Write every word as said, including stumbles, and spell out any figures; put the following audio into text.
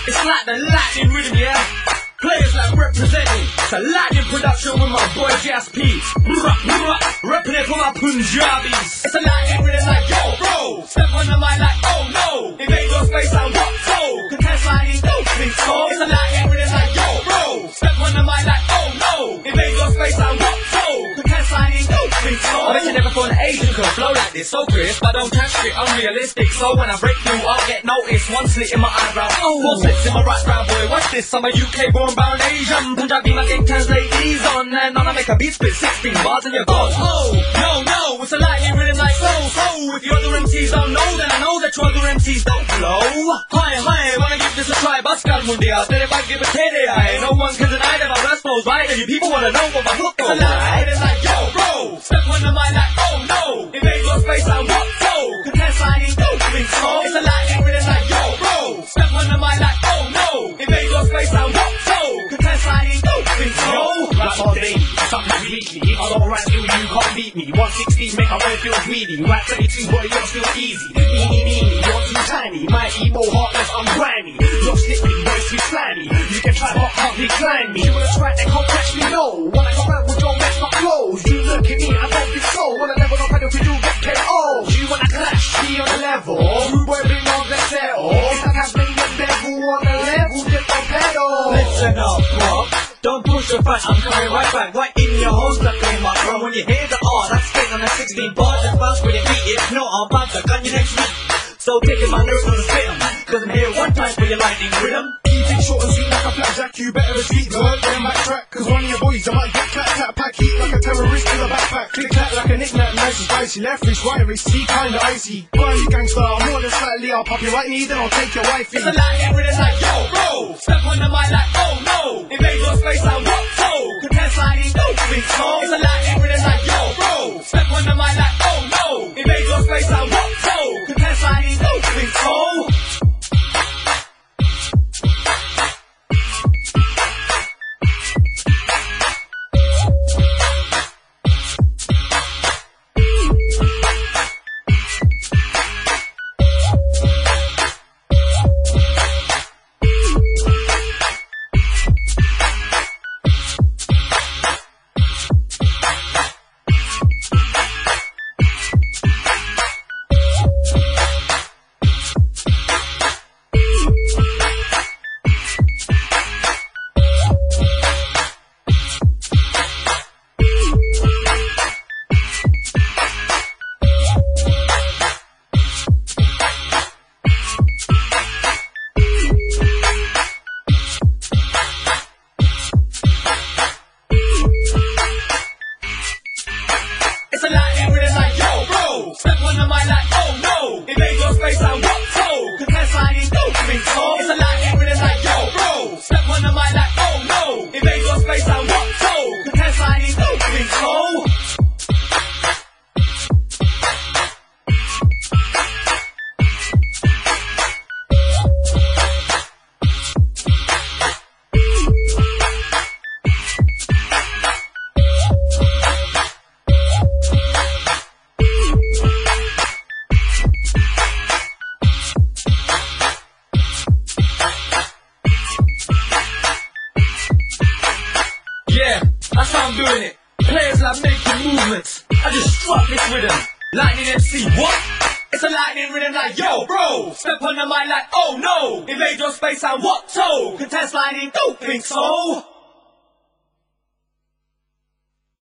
It's like the lightning rhythm, yeah? Players like representing. It's a lightning production with my boy Jas P. Repping it for my Punjabis. It's a lightning rhythm like yo, bro. Step on the mic like oh no. Invade your space and what so? Contest lightning, don't think so. It's a lightning rhythm like yo, bro. Step on the mic like oh no. Invade your space and what so? Contest lightning, don't think so. I bet you never thought an Asian could flow like this, so crisp. I don't catch shit, unrealistic. So when I break through, I'll get noticed. One slit in my eyebrow, oh. Four slits in my right brow, boy. Watch this, I'm a U K born bound Asian. Punjabi, my gang translate these on. And on I make a beat spit sixteen bars and you're gone. Oh, no, no, it's a lightning rhythm like so, so. If your other M Cs don't know, then I know that your other M Cs don't flow. Hi, hi, wanna give this a try, Bascal Mundia. Then if I give a K D I, no one can deny that my verse flows right. And you people wanna know what my hook goes. It's a lightning rhythm like yo, bro. Step on the mic like oh no. Invade your space and what so? Contest lightning, don't think so. It's a lightning rhythm like yo, bro. Step on the mic like oh no. Invade your space and what so? Contest lightning, don't think so. Rap all day, something completely. I don't rap you, you can't beat me. one sixty make my boy feel greedy. Rap thirty-two, boy, you're still easy. Meanie, meanie, you're too tiny. My emo heartless, I'm grimy. You're slippery, boy, too slimy. You can try, but can't decline me. You wanna try, they can't catch me, no. When I come out with your mess, my clothes. You look at me, I don't think so. When I level up, I don't feel you get K O. You wanna clash, be on the level. Rude boy, bring on the settle. It's like I've been the devil on the level, just a pedal. Listen up, bro. Don't push your back, I'm coming right back, right in your holes, that play my drum. When you hear the R, that's spit on a sixteen bar, just bounce with your feet. If not, I'll bounce, I'll gun you next week. So taking my nerves on the spit 'em, cause I'm here one time for your lightning rhythm. Keep it short and sweet like a flapjack, you better retreat, learn them back track. Cause one of your boys, I might get clap, clap, pack, heat like a terrorist in a backpack. Click clap like a knick-knack, nice and spicy. Left wrist, right wrist, he kinda icy. Burn gangster, more than slightly, I'll pop your right knee, then I'll take your wifey. It's a lightning rhythm like yo, bro. Step on the mic like oh no. Invade your space and what so? Contest lightning, don't think so. It's a lightning rhythm like yo, bro. Step on the mic like oh no. Invade your space and what so? Contest lightning, don't think so. It's a lightning rhythm like yo, bro. Step on the mic like oh no. Invade your space and what so? Contest lightning, don't think so. It's a lightning rhythm like yo, bro. Step on the mic like oh no. Invade your space and what so? Contest lightning, don't think so. Yeah, that's how I'm doing it. Players like making movements. I just struck this rhythm. Lightning M C, what? It's a lightning rhythm like yo, bro. Step on the mic like oh no. Invade your space and what so? Contest lightning, don't think so.